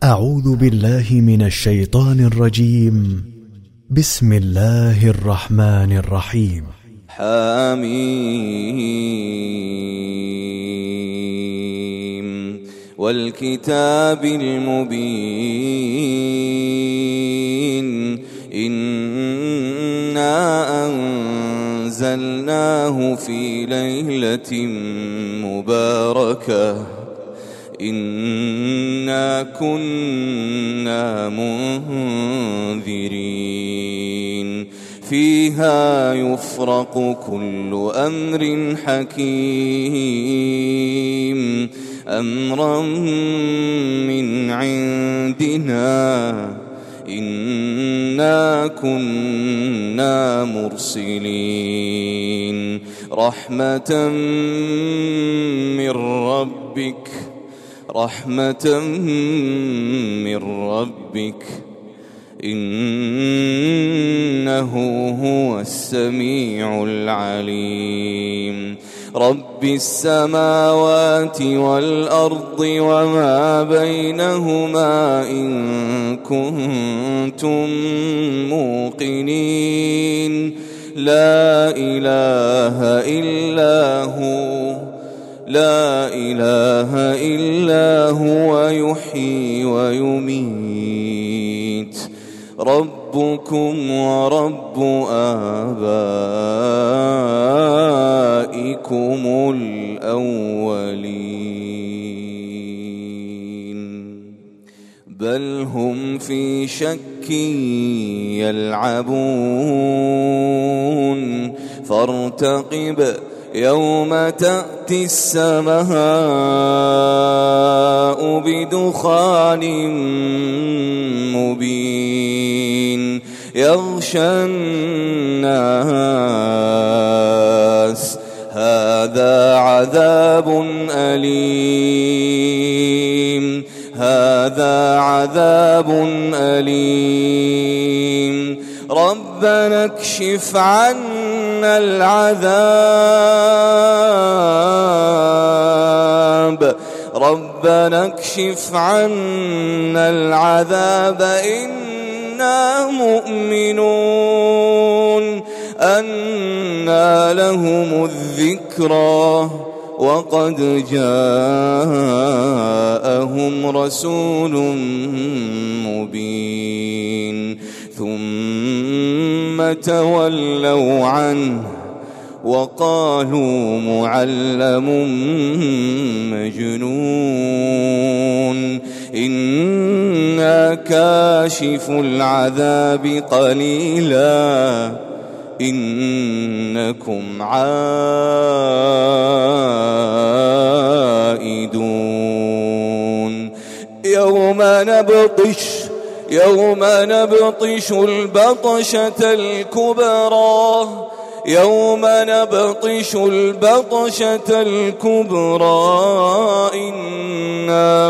أعوذ بالله من الشيطان الرجيم. بسم الله الرحمن الرحيم. حميم والكتاب المبين إنا أنزلناه في ليلة مباركة إنا كنا منذرين فيها يفرق كل أمر حكيم أمرا من عندنا إنا كنا مرسلين رحمة من ربك إنه هو السميع العليم رب السماوات والأرض وما بينهما إن كنتم موقنين لا إله إلا هو يحيي ويميت ربكم ورب آبائكم الأولين بل هم في شك يلعبون فارتقب يوم تأتي السماء بدخان مبين يغشى الناس هذا عذاب أليم ربنا اكشف عنا العذاب إنا مؤمنون أنى لهم الذكرى وقد جاءهم رسول مبين ثم تولوا عنه وقالوا معلم مجنون إنا كاشف العذاب قليلا إنكم عائدون يوم نبطش البطشة الكبرى إنا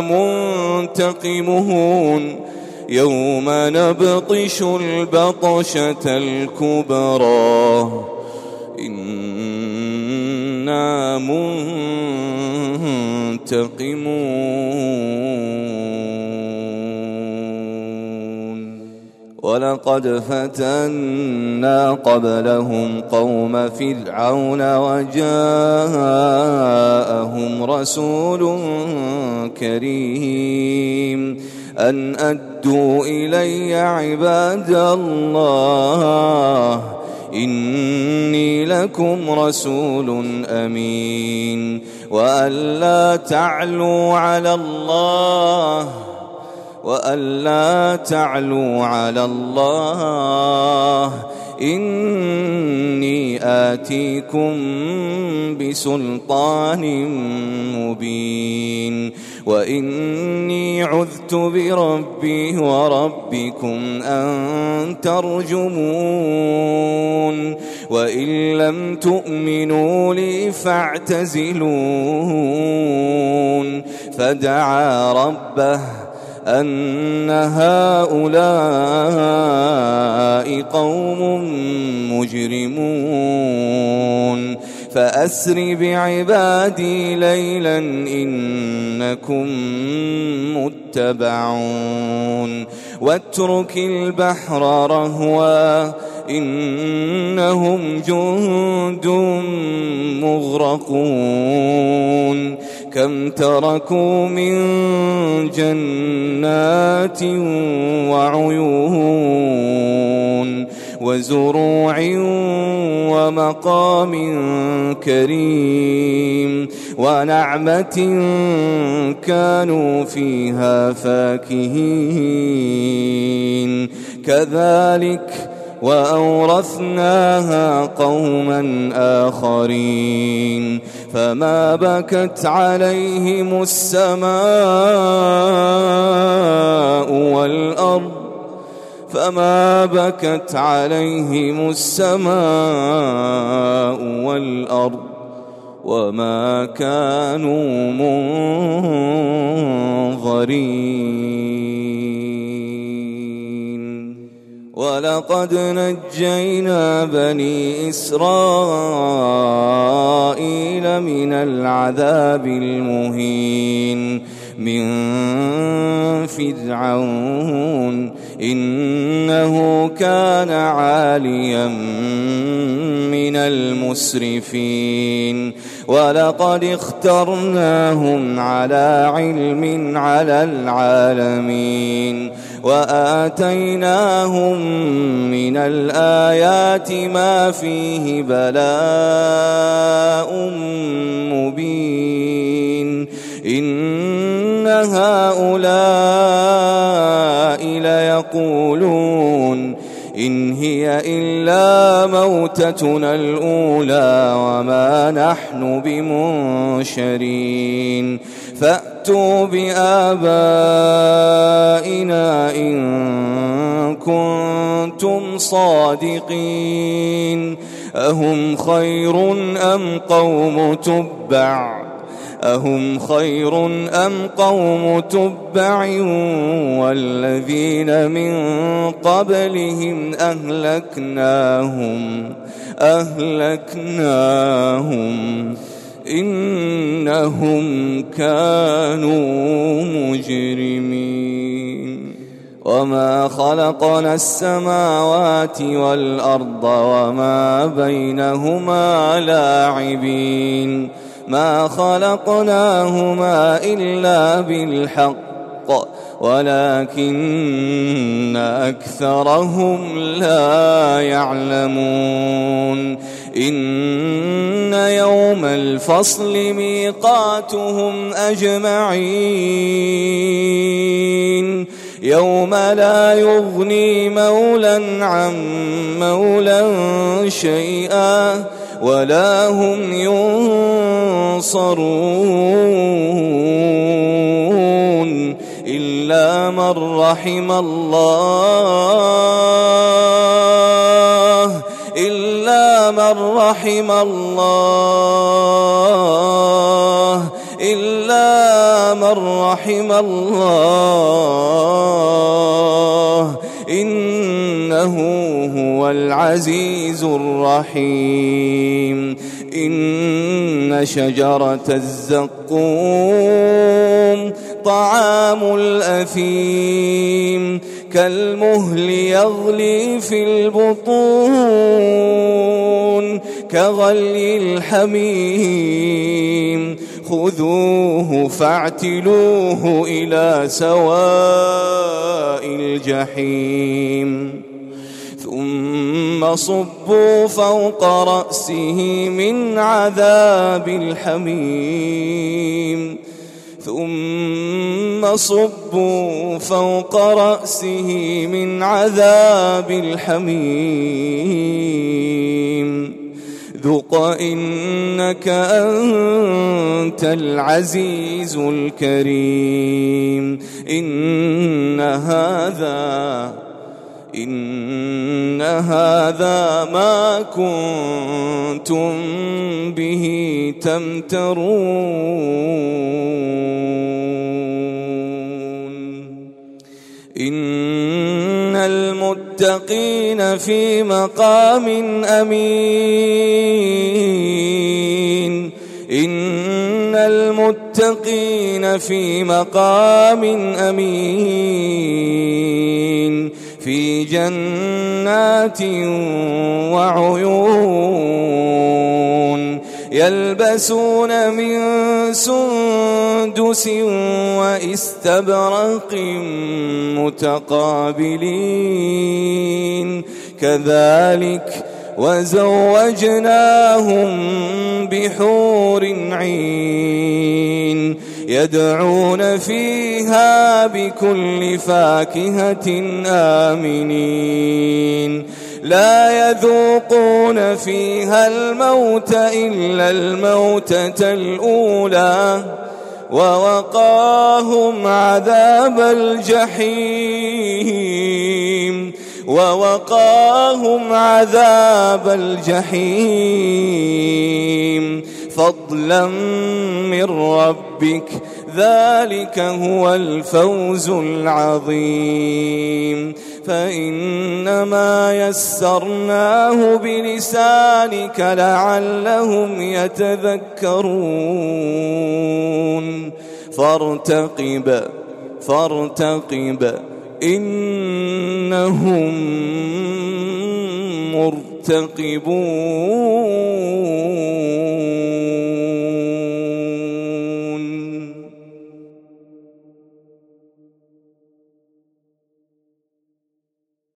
منتقمون يوم نبطش البطشة الكبرى إنا منتقمون ولقد فتنا قبلهم قوم فرعون وجاءهم رسول كريم أن أدوا إلي عباد الله إني لكم رسول أمين وأن لا تعلوا على الله إني آتيكم بسلطان مبين وإني عذت بربي وربكم أن ترجمون وإن لم تؤمنوا لي فاعتزلون فدعا ربه أن هؤلاء قوم مجرمون فأسر بعبادي ليلا إنكم متبعون واترك البحر رهوا إنهم جند مغرقون كم تركوا من جنات وعيون وزروع ومقام كريم ونعمة كانوا فيها فاكهين كذلك وأورثناها قوما آخرين فما بكت عليهم السماء والأرض وما كانوا منظرين ولقد نجينا بني إسرائيل من العذاب المهين من فرعون إنه كان عاليا من المسرفين ولقد اخترناهم على علم على العالمين وآتيناهم من الآيات ما فيه بلاء مبين إن هؤلاء ليقولون إن هي إلا موتتنا الأولى وما نحن بمنشرين فأتوا بآبائنا إن كنتم صادقين أهم خير أم قوم تبع والذين من قبلهم أهلكناهم إنهم كانوا مجرمين وما خلقنا السماوات والأرض وما بينهما لاعبين ما خلقناهما إلا بالحق ولكن أكثرهم لا يعلمون إن يوم الفصل ميقاتهم أجمعين يوم لا يغني مولى عن مولى شيئا ولا هم ينصرون إلا من رحم الله إنه هو العزيز الرحيم إن شجرة الزقوم طعام الأثيم كالمهل يغلي في البطون كغلي الحميم خذوه فاعتلوه إلى سواء الجحيم ثم صبوا فوق رأسه من عذاب الحميم ذق إنك أنت العزيز الكريم إن هذا ما كنتم به تمترون إن المتقين في مقام أمين إن المتقين في مقام أمين في جنات وعيون يلبسون من سندس واستبرق متقابلين كذلك وزوجناهم بحور عين يدعون فيها بكل فاكهة آمنين لا يذوقون فيها الموت إلا الموتة الأولى ووقاهم عذاب الجحيم فضلا من ربك ذلك هو الفوز العظيم فإنما يسرناه بلسانك لعلهم يتذكرون فارتقب إنهم مرتقبون.